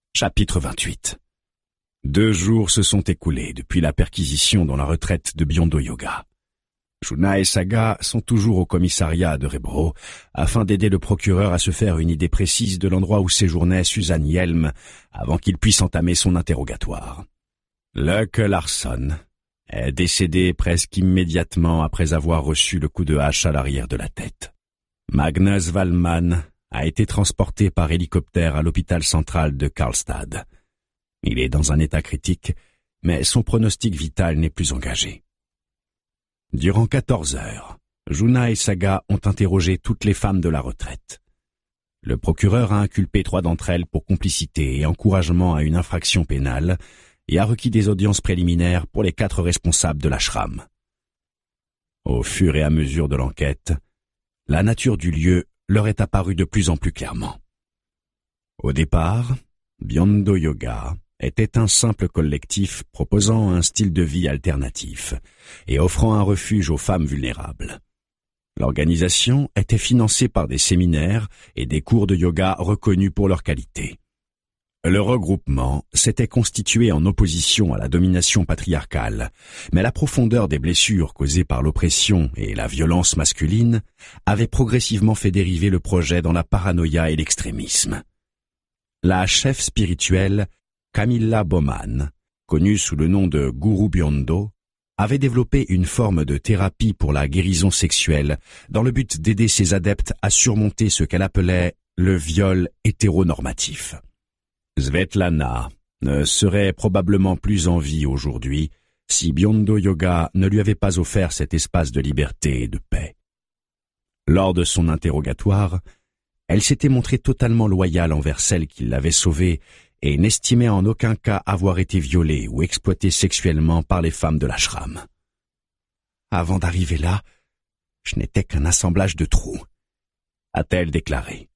Chapitre 28. 2 jours se sont écoulés depuis la perquisition dans la retraite de Byondo Yoga. Juna et Saga sont toujours au commissariat de Rebro afin d'aider le procureur à se faire une idée précise de l'endroit où séjournait Suzanne Yelm avant qu'il puisse entamer son interrogatoire. Luc Larsson est décédé presque immédiatement après avoir reçu le coup de hache à l'arrière de la tête. Magnus Wallman a été transporté par hélicoptère à l'hôpital central de Karlstad. Il est dans un état critique, mais son pronostic vital n'est plus engagé. Durant 14 heures, Juna et Saga ont interrogé toutes les femmes de la retraite. Le procureur a inculpé 3 d'entre elles pour complicité et encouragement à une infraction pénale et a requis des audiences préliminaires pour les 4 responsables de l'ashram. Au fur et à mesure de l'enquête, la nature du lieu leur est apparue de plus en plus clairement. Au départ, Byondo Yoga était un simple collectif proposant un style de vie alternatif et offrant un refuge aux femmes vulnérables. L'organisation était financée par des séminaires et des cours de yoga reconnus pour leur qualité. Le regroupement s'était constitué en opposition à la domination patriarcale, mais la profondeur des blessures causées par l'oppression et la violence masculine avait progressivement fait dériver le projet dans la paranoïa et l'extrémisme. La chef spirituelle, Camilla Baumann, connue sous le nom de Guru Byondo, avait développé une forme de thérapie pour la guérison sexuelle dans le but d'aider ses adeptes à surmonter ce qu'elle appelait le viol hétéronormatif. Svetlana ne serait probablement plus en vie aujourd'hui si Byondo Yoga ne lui avait pas offert cet espace de liberté et de paix. Lors de son interrogatoire, elle s'était montrée totalement loyale envers celle qui l'avait sauvée et n'estimait en aucun cas avoir été violée ou exploitée sexuellement par les femmes de l'ashram. Avant d'arriver là, je n'étais qu'un assemblage de trous, a-t-elle déclaré.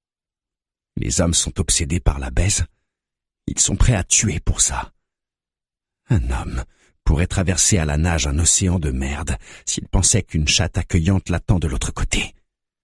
Les hommes sont obsédés par la baise. Ils sont prêts à tuer pour ça. Un homme pourrait traverser à la nage un océan de merde s'il pensait qu'une chatte accueillante l'attend de l'autre côté.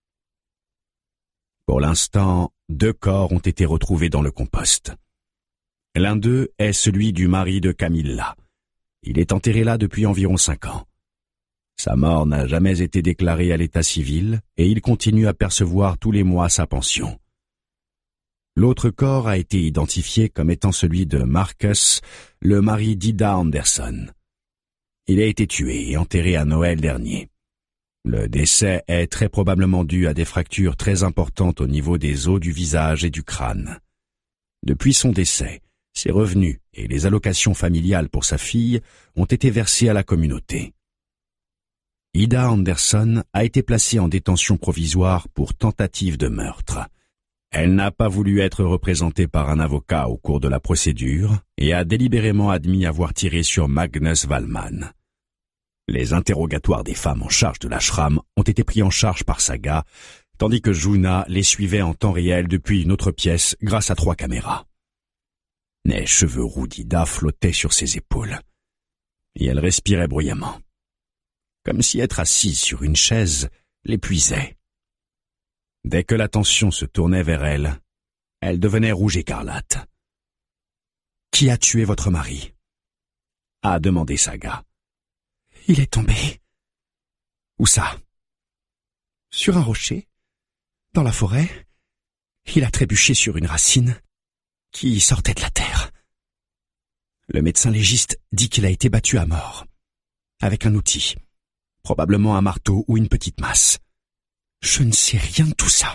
Pour l'instant, 2 corps ont été retrouvés dans le compost. L'un d'eux est celui du mari de Camilla. Il est enterré là depuis environ 5 ans. Sa mort n'a jamais été déclarée à l'état civil et il continue à percevoir tous les mois sa pension. L'autre corps a été identifié comme étant celui de Marcus, le mari d'Ida Anderson. Il a été tué et enterré à Noël dernier. Le décès est très probablement dû à des fractures très importantes au niveau des os du visage et du crâne. Depuis son décès, ses revenus et les allocations familiales pour sa fille ont été versés à la communauté. Ida Anderson a été placée en détention provisoire pour tentative de meurtre. Elle n'a pas voulu être représentée par un avocat au cours de la procédure et a délibérément admis avoir tiré sur Magnus Wallman. Les interrogatoires des femmes en charge de l'ashram ont été pris en charge par Saga, tandis que Juna les suivait en temps réel depuis une autre pièce grâce à 3 caméras. Les cheveux roux d'Ida flottaient sur ses épaules, et elle respirait bruyamment, comme si être assise sur une chaise l'épuisait. Dès que l'attention se tournait vers elle, elle devenait rouge écarlate. « Qui a tué votre mari ?» a demandé Saga. « Il est tombé. »« Où ça ?»« Sur un rocher, dans la forêt. Il a trébuché sur une racine qui sortait de la terre. Le médecin légiste dit qu'il a été battu à mort, avec un outil, probablement un marteau ou une petite masse. Je ne sais rien de tout ça. »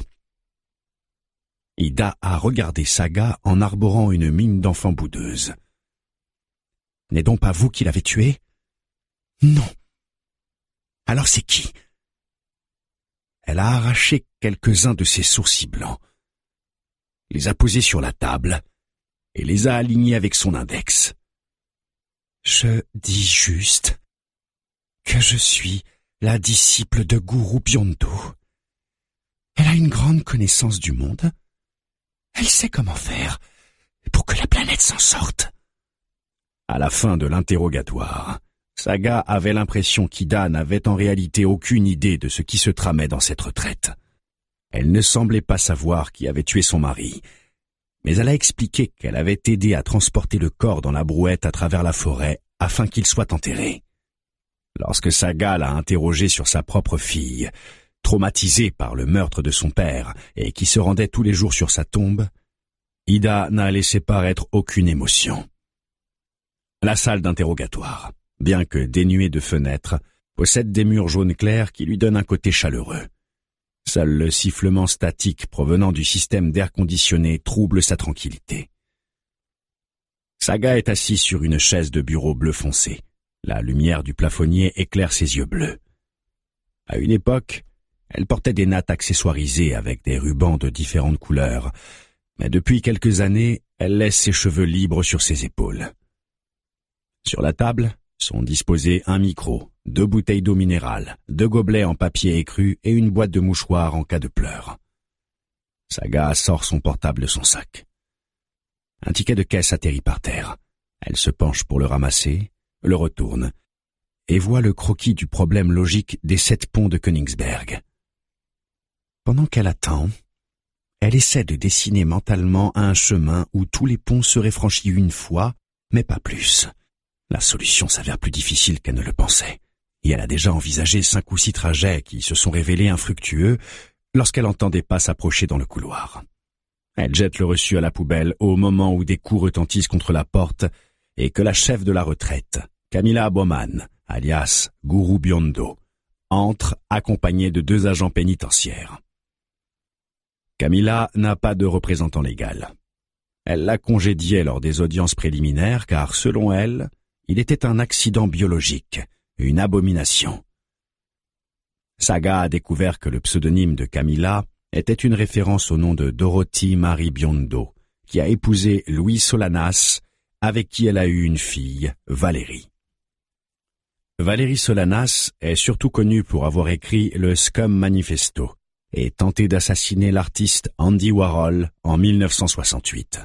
Ida a regardé Saga en arborant une mine d'enfant boudeuse. « N'est donc pas vous qui l'avez tué ?»« Non. »« Alors c'est qui ?» Elle a arraché quelques-uns de ses sourcils blancs, les a posés sur la table et les a alignés avec son index. « Je dis juste que je suis la disciple de Guru Byondo. Elle a une grande connaissance du monde. Elle sait comment faire pour que la planète s'en sorte. » À la fin de l'interrogatoire, Saga avait l'impression qu'Ida n'avait en réalité aucune idée de ce qui se tramait dans cette retraite. Elle ne semblait pas savoir qui avait tué son mari, mais elle a expliqué qu'elle avait aidé à transporter le corps dans la brouette à travers la forêt afin qu'il soit enterré. Lorsque Saga l'a interrogée sur sa propre fille, traumatisée par le meurtre de son père et qui se rendait tous les jours sur sa tombe, Ida n'a laissé paraître aucune émotion. La salle d'interrogatoire, bien que dénuée de fenêtres, possède des murs jaune clair qui lui donnent un côté chaleureux. Seul le sifflement statique provenant du système d'air conditionné trouble sa tranquillité. Saga est assise sur une chaise de bureau bleu foncé. La lumière du plafonnier éclaire ses yeux bleus. À une époque, elle portait des nattes accessoirisées avec des rubans de différentes couleurs, mais depuis quelques années, elle laisse ses cheveux libres sur ses épaules. Sur la table sont disposés un micro, 2 bouteilles d'eau minérale, 2 gobelets en papier écru et une boîte de mouchoirs en cas de pleurs. Saga sort son portable de son sac. Un ticket de caisse atterrit par terre. Elle se penche pour le ramasser, le retourne, et voit le croquis du problème logique des 7 ponts de Königsberg. Pendant qu'elle attend, elle essaie de dessiner mentalement un chemin où tous les ponts seraient franchis une fois, mais pas plus. La solution s'avère plus difficile qu'elle ne le pensait, et elle a déjà envisagé 5 ou 6 trajets qui se sont révélés infructueux lorsqu'elle entend des pas s'approcher dans le couloir. Elle jette le reçu à la poubelle au moment où des coups retentissent contre la porte et que la chef de la retraite, Camilla Baumann, alias Guru Biondo, entre accompagnée de 2 agents pénitentiaires. Camilla n'a pas de représentant légal. Elle l'a congédié lors des audiences préliminaires car, selon elle, il était un accident biologique, une abomination. Saga a découvert que le pseudonyme de Camilla était une référence au nom de Dorothy Marie Biondo, qui a épousé Louis Solanas, avec qui elle a eu une fille, Valérie. Valérie Solanas est surtout connue pour avoir écrit le Scum Manifesto et tenté d'assassiner l'artiste Andy Warhol en 1968.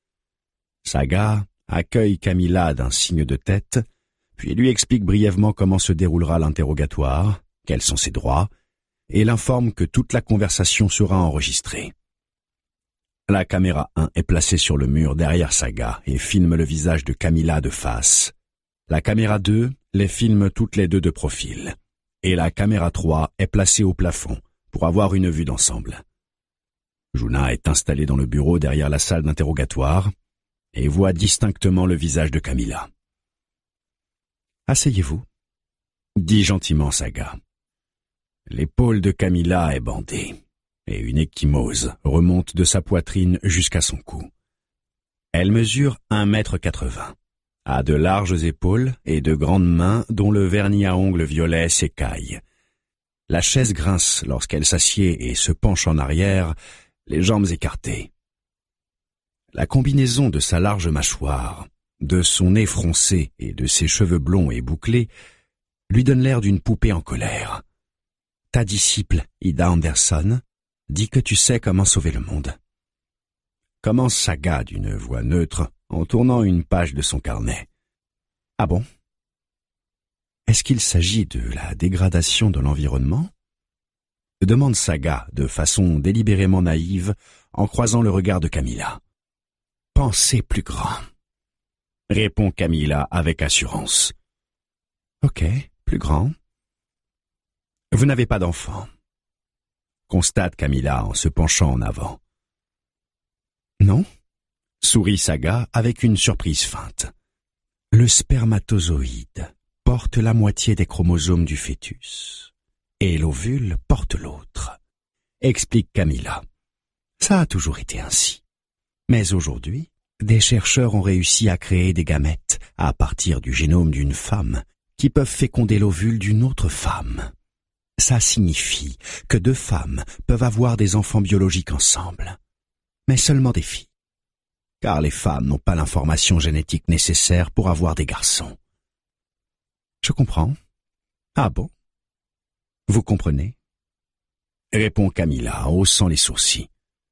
Saga accueille Camilla d'un signe de tête, puis lui explique brièvement comment se déroulera l'interrogatoire, quels sont ses droits, et l'informe que toute la conversation sera enregistrée. La caméra 1 est placée sur le mur derrière Saga et filme le visage de Camilla de face. La caméra 2 les filme toutes les 2 de profil. Et la caméra 3 est placée au plafond pour avoir une vue d'ensemble. Juna est installée dans le bureau derrière la salle d'interrogatoire et voit distinctement le visage de Camilla. « Asseyez-vous », dit gentiment Saga. L'épaule de Camilla est bandée, et une ecchymose remonte de sa poitrine jusqu'à son cou. Elle mesure 1,80 m, a de larges épaules et de grandes mains dont le vernis à ongles violets s'écaille. La chaise grince lorsqu'elle s'assied et se penche en arrière, les jambes écartées. La combinaison de sa large mâchoire, de son nez froncé et de ses cheveux blonds et bouclés lui donne l'air d'une poupée en colère. Ta disciple, Ida Anderson, dit que tu sais comment sauver le monde. Commence Saga d'une voix neutre en tournant une page de son carnet. Ah bon? Est-ce qu'il s'agit de la dégradation de l'environnement? Demande Saga de façon délibérément naïve en croisant le regard de Camilla. Pensez plus grand, répond Camilla avec assurance. Ok, plus grand. Vous n'avez pas d'enfant, constate Camilla en se penchant en avant. Non, sourit Saga avec une surprise feinte. Le spermatozoïde porte la moitié des chromosomes du fœtus et l'ovule porte l'autre, explique Camilla. Ça a toujours été ainsi. Mais aujourd'hui, des chercheurs ont réussi à créer des gamètes à partir du génome d'une femme qui peuvent féconder l'ovule d'une autre femme. Ça signifie que 2 femmes peuvent avoir des enfants biologiques ensemble, mais seulement des filles, car les femmes n'ont pas l'information génétique nécessaire pour avoir des garçons. Je comprends. Ah bon? Vous comprenez? Répond Camilla en haussant les sourcils.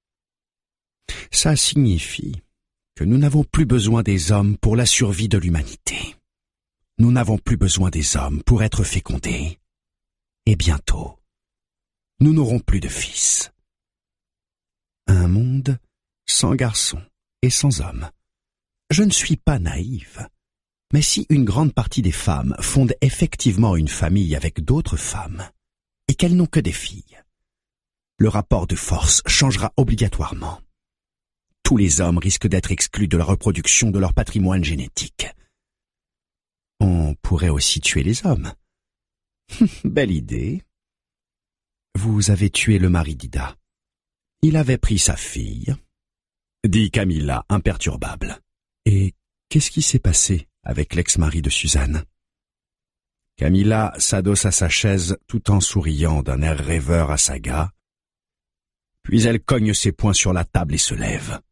Ça signifie que nous n'avons plus besoin des hommes pour la survie de l'humanité. Nous n'avons plus besoin des hommes pour être fécondés. Et bientôt, nous n'aurons plus de fils. Un monde sans garçons et sans homme. Je ne suis pas naïve. Mais si une grande partie des femmes fondent effectivement une famille avec d'autres femmes, et qu'elles n'ont que des filles, le rapport de force changera obligatoirement. Tous les hommes risquent d'être exclus de la reproduction de leur patrimoine génétique. On pourrait aussi tuer les hommes. Belle idée. Vous avez tué le mari d'Ida. Il avait pris sa fille, dit Camilla, imperturbable. Et qu'est-ce qui s'est passé avec l'ex-mari de Suzanne? Camilla s'adosse à sa chaise tout en souriant d'un air rêveur à Saga, puis elle cogne ses poings sur la table et se lève.